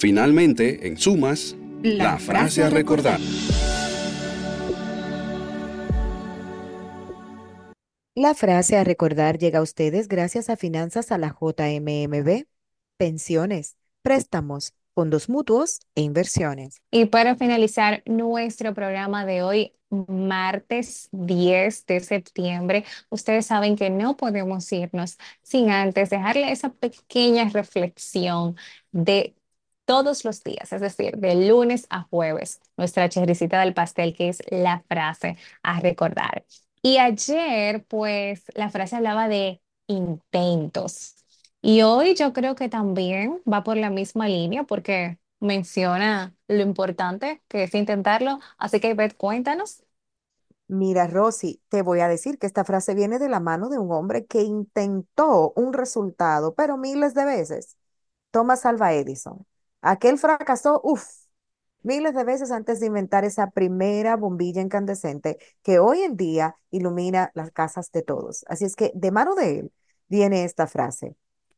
Finalmente, en sumas, La la frase frase a a recordar. recordar. La frase a recordar llega a ustedes gracias a Finanzas a la JMMB, pensiones, préstamos, fondos mutuos e inversiones. Y para finalizar nuestro programa de hoy, martes 10 de septiembre, ustedes saben que no podemos irnos sin antes dejarle esa pequeña reflexión de todos los días, es decir, de lunes a jueves, nuestra chericita del pastel, que es la frase a recordar. Y ayer, pues, la frase hablaba de intentos. Y hoy yo creo que también va por la misma línea porque menciona lo importante que es intentarlo. Así que, Beth, cuéntanos. Mira, Rosy, te voy a decir que esta frase viene de la mano de un hombre que intentó un resultado, pero miles de veces. Thomas Alva Edison. Aquel fracasó, miles de veces antes de inventar esa primera bombilla incandescente que hoy en día ilumina las casas de todos. Así es que de mano de él viene esta frase.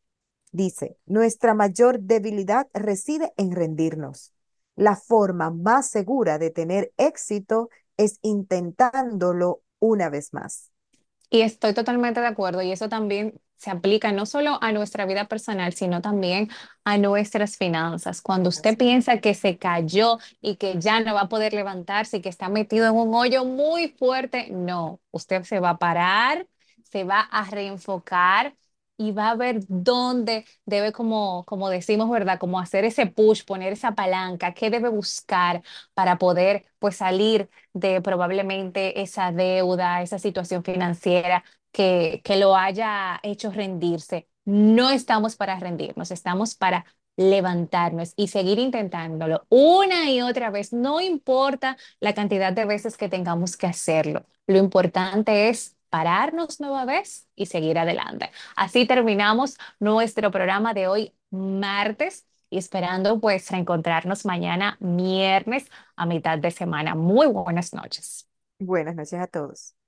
Dice, nuestra mayor debilidad reside en rendirnos. La forma más segura de tener éxito es intentándolo una vez más. Y estoy totalmente de acuerdo. Y eso también se aplica no solo a nuestra vida personal, sino también a nuestras finanzas. Cuando usted piensa que se cayó y que ya no va a poder levantarse y que está metido en un hoyo muy fuerte, no, usted se va a parar, se va a reenfocar y va a ver dónde debe, como decimos, ¿verdad? Como hacer ese push, poner esa palanca, qué debe buscar para poder pues salir de probablemente esa deuda, esa situación financiera que lo haya hecho rendirse. No estamos para rendirnos, estamos para levantarnos y seguir intentándolo una y otra vez. No importa la cantidad de veces que tengamos que hacerlo. Lo importante es pararnos nueva vez y seguir adelante. Así terminamos nuestro programa de hoy, martes, y esperando pues reencontrarnos mañana, miércoles a mitad de semana. Muy buenas noches. Buenas noches a todos.